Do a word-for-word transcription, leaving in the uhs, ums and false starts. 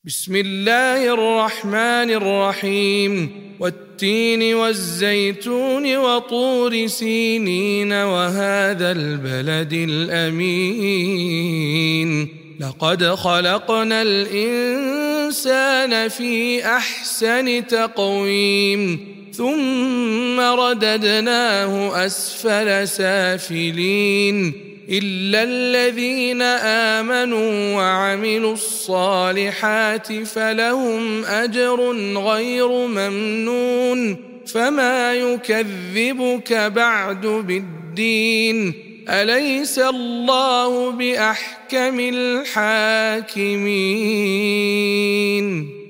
بسم الله الرحمن الرحيم والتين والزيتون وطور سينين وهذا البلد الأمين لقد خلقنا الإنسان في أحسن تقويم ثم رددناه أسفل سافلين إلا الذين آمنوا وعملوا الصالحات فلهم أجر غير ممنون فما يكذبك بعد بالدين أليس الله بأحكم الحاكمين.